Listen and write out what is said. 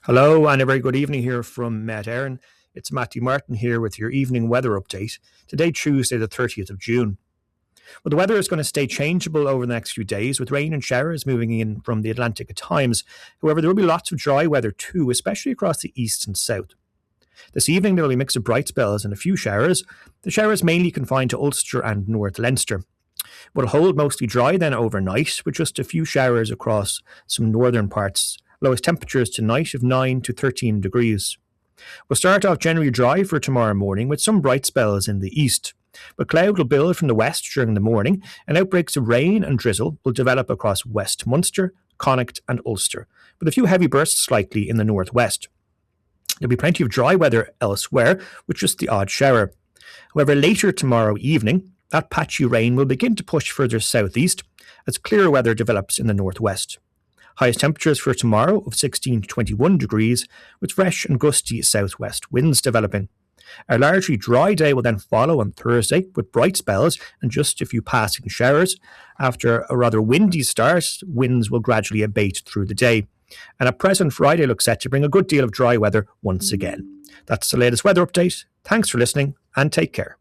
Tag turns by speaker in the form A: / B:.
A: Hello, and a very good evening here from Met Aaron. It's Matthew Martin here with your evening weather update. Today, Tuesday, the 30th of June. Well, the weather is going to stay changeable over the next few days, with rain and showers moving in from the Atlantic at times. However, there will be lots of dry weather too, especially across the east and south. This evening, there will be a mix of bright spells and a few showers. The showers mainly confined to Ulster and North Leinster. Will hold mostly dry then overnight, with just a few showers across some northern parts. Lowest temperatures tonight of 9 to 13 degrees. We'll start off generally dry for tomorrow morning with some bright spells in the east. But cloud will build from the west during the morning, and outbreaks of rain and drizzle will develop across West Munster, Connacht and Ulster, with a few heavy bursts likely in the northwest. There'll be plenty of dry weather elsewhere, with just the odd shower. However, later tomorrow evening, that patchy rain will begin to push further southeast as clearer weather develops in the northwest. Highest temperatures for tomorrow of 16 to 21 degrees, with fresh and gusty southwest winds developing. A largely dry day will then follow on Thursday, with bright spells and just a few passing showers. After a rather windy start, winds will gradually abate through the day. And at present, Friday looks set to bring a good deal of dry weather once again. That's the latest weather update. Thanks for listening, and take care.